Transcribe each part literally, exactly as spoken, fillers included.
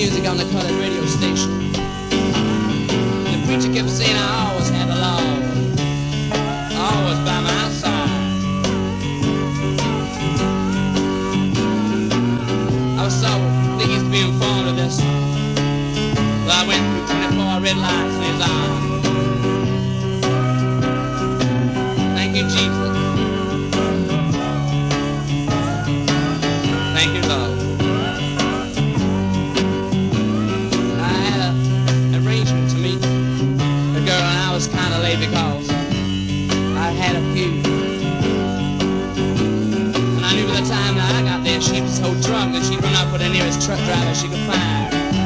music on the colored radio station. The preacher kept saying I always had the Lord, always by my side. I was so pleased to be informed of this. So I went through twenty-four red lights in his arms. Thank you, Jesus. Thank you, Lord. I had an arrangement to meet a girl, and I was kind of late because I had a few. And I knew by the time that I got there, she was so drunk that she'd run up with the nearest truck driver she could find.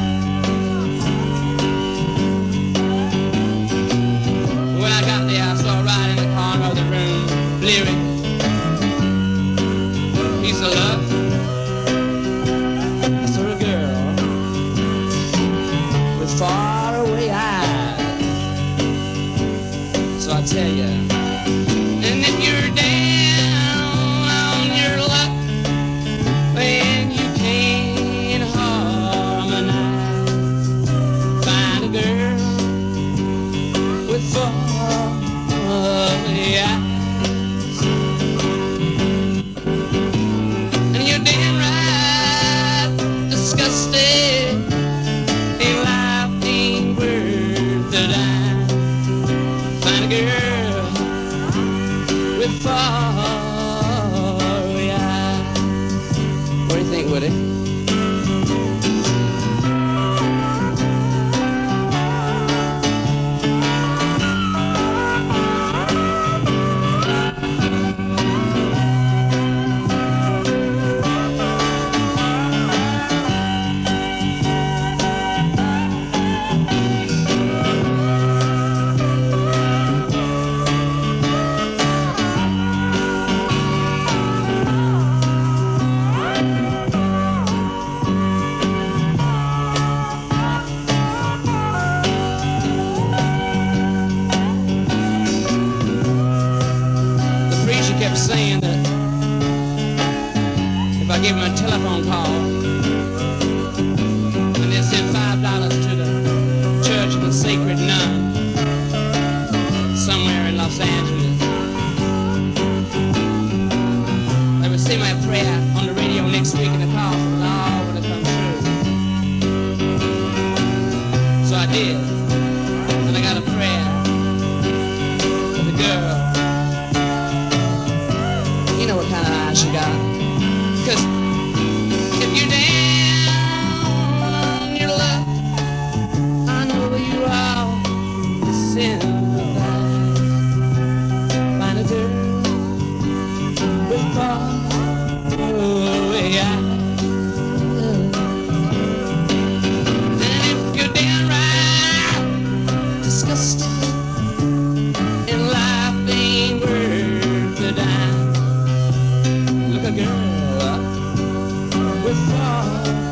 When I got there, I saw her right in the corner of the room, bleary. Piece of love. Far away eyes. So I tell you, and if you're down on your luck, then you can't harmonize. Find a girl with far away eyes, and you're damn right disgusted. Find a girl with faraway eyes. What do you think, Woody? Kept saying that if I gave him a telephone call and they'd send five dollars to the Church of the Sacred Nun somewhere in Los Angeles, they would say my prayer on the radio next week and the call from the Lord would have come through. So I did, and I got a prayer for the girl. You know what kind of eyes she got. Cause if you're down on your luck, I know you all sympathize. Find a girl with far away eyes. And if you're downright disgusted and life ain't worth a dime, a girl with far